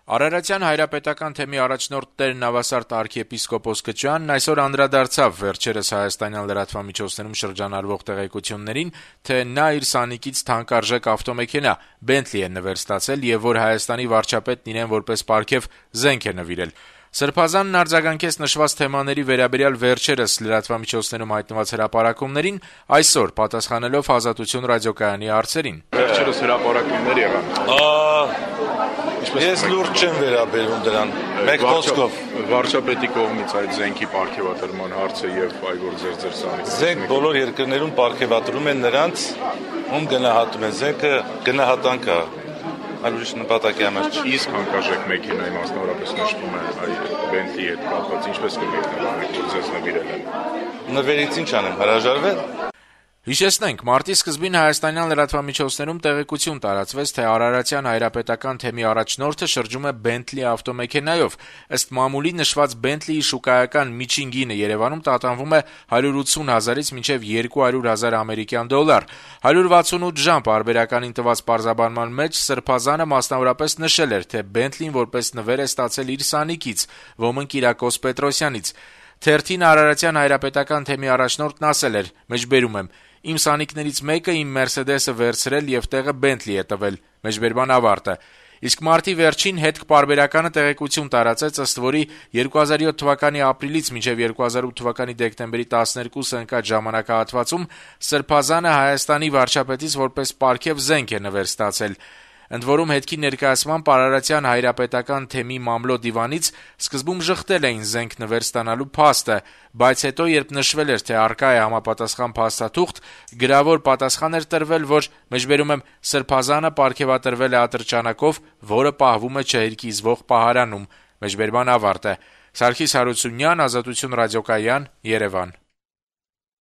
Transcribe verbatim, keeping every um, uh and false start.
Արարատյան հայրապետական թեմի առաջնորդ Տեր Նավասարդ arքեպիսկոպոս Քչյանն այսօր անդրադարձավ վերջերս հայաստանյան լրատվամիջոցներում շրջանառվող տեղեկություններին, թե նա իր սանիկից թանկարժեք ավտոմեքենա Bentley է նվեր ստացել եւ որ Հայաստանի վարչապետն իրեն որպես պարգև զենք է նվիրել։ Սրբազանն արձագանքեց նշված թեմաների վերաբերյալ վերջերս լրատվամիջոցներում հայտնված հրապարակումներին, այսօր պատասխանելով Ազատություն ռադիոկայանի հարցերին։ Վերջերս հրապարակումներ եղան։ Ես լուրջ չեմ վերաբերում դրան, մեկ խոսքով։ Վարչապետի կողմից այդ զենքի պարգևատրման հարցը եւ այ որ ձեր ձեր սանից։ Զենք բոլոր երկրներում պարգևատրում են նրանց, ում գնահատում են զենքը գնահատանք է, այլ ուրիշ նպատակի համար չի։ Իսկ հանկարժեք մեքենայի մասնավորապես նշվում է այ Bentley-ի հետ կապված, ինչպես կմեկնաբանեք, որ ձեզ նվիրել են։ Նվերից ինչ անեմ, հրաժարվել։ Հիշեցնենք, մարտի սկզբին հայաստանյան լրատվամիջոցներում տեղեկություն տարածվեց, թե արարատյան հայրապետական թեմի առաջնորդը շրջում է Bentley ավտոմեքենայով։ Ըստ մամուլի նշված Bentley-ի շուկայական միջին գինը Երևանում տատանվում է հարյուր ութսուն հազարից մինչև երկու հարյուր հազար ամերիկյան դոլար։ հարյուր վաթսունութ ժամ պարբերականին տված պարզաբանման մեջ Սրբազանը մասնավորապես նշել էր, թե Bentley-ն որպես նվեր է ստացել իր սանիկից, ոմն Կիրակոս Պետրոսյանից։ Թերթին արարատյան հայրապետական թեմի առաջնորդն ասել էր. «Մեջբերում եմ, իմ սանիկներից մեկը իմ Mercedes-ը վերցրել եւ տեղը Bentley է տվել»։ Մեջբերման ավարտը։ Իսկ մարտի վերջին հետք պարբերականը տեղեկություն տարածեց, ըստ որի երկու հազար յոթ թվականի ապրիլից մինչև երկու հազար ութ թվականի դեկտեմբերի տասներկուսը ընկած ժամանակահատվածում Սրբազանը Հայաստանի վարչապետից որպես պարգև զենք է նվեր ստացել։ Ընդ որում հետքի ներկայացմամբ արարատյան հայրապետական թեմի մամլո դիվանից սկզբում ժխտել էին զենք նվեր ստանալու փաստը, բայց հետո երբ նշվել էր, թե առկա է համապատասխան փաստաթուղթ, գրավոր պատասխան էր տրվել, որ մեջբերում եմ Սրբազանը պարգևատրվել է ատրճանակով, որը պահվում է չհերկիզվող պահարանում։ Մեջբերման ավարտ է։ Սարգիս Հարությունյան, Ազատություն ռադիոկայան, Երևան։